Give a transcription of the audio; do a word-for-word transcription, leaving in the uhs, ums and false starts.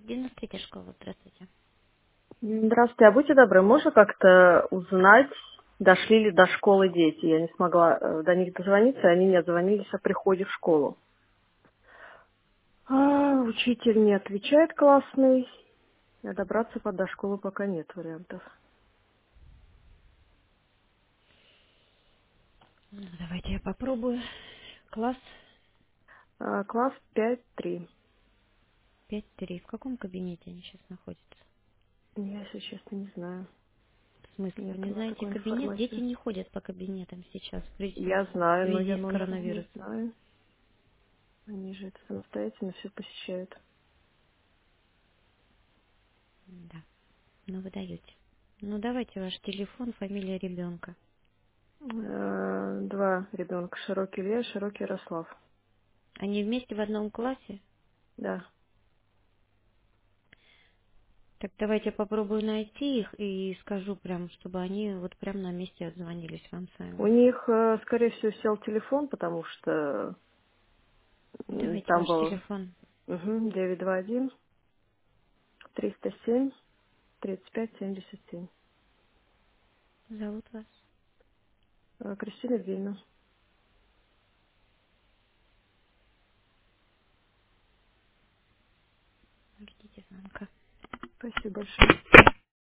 Девяносто школа, здравствуйте. Здравствуйте, а будьте добры, можно как-то узнать, дошли ли до школы дети? Я не смогла э, до них дозвониться, и они не отзвонились о приходе в школу. А, учитель не отвечает классный, а добраться по- до школы пока нет вариантов. Ну, давайте я попробую. Класс А, класс пять три. пять три. В каком кабинете они сейчас находятся? Я, если честно, не знаю. В смысле, вы Нет у не нас знаете такой кабинет? Дети информации. не ходят по кабинетам сейчас в связи Я в знаю, но я связи с номер не коронавирусом. знаю. Они же это самостоятельно все посещают. Да, ну вы даете. Ну давайте ваш телефон, фамилия ребенка. Э, Два ребенка, Широкий Илья, Широкий Ярослав. Они вместе в одном классе? Да. Так давайте я попробую найти их и скажу прям, чтобы они вот прям на месте отзвонились вам У сами. них, э, скорее всего, сел телефон, потому что м, Давайте там ваш был телефон. угу, девять два один триста семь тридцать пять семьдесят семь. Зовут вас? Э, Кристина Вильна. Ждите звонка. Спасибо большое.